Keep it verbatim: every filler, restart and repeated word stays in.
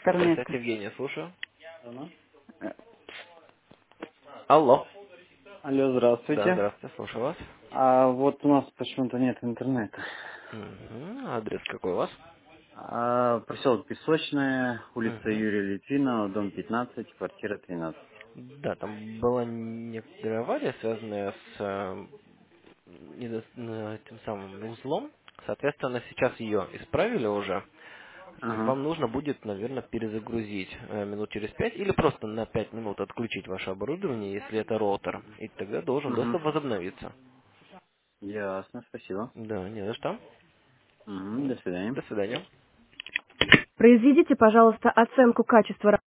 Представь, Корнетка. Евгения, слушаю. Ага. Э, Алло. Алло, Да, здравствуйте. здравствуйте, слушаю вас. А вот у нас почему-то нет интернета. Мгм. Адрес какой у вас? А, поселок Песочная, улица Мгм. Юрия Литвинова, дом пятнадцать, квартира тринадцать. Да, там была некоторая авария, связанная с э, недо- э, тем самым узлом. Соответственно, сейчас ее исправили уже. Ага. Вам нужно будет, наверное, перезагрузить э, минут через пять или просто на пять минут отключить ваше оборудование, если это роутер. И тогда должен Угу. доступ возобновиться. Ясно, спасибо. Да, не за что. Угу. До свидания. До свидания. Произведите, пожалуйста, оценку качества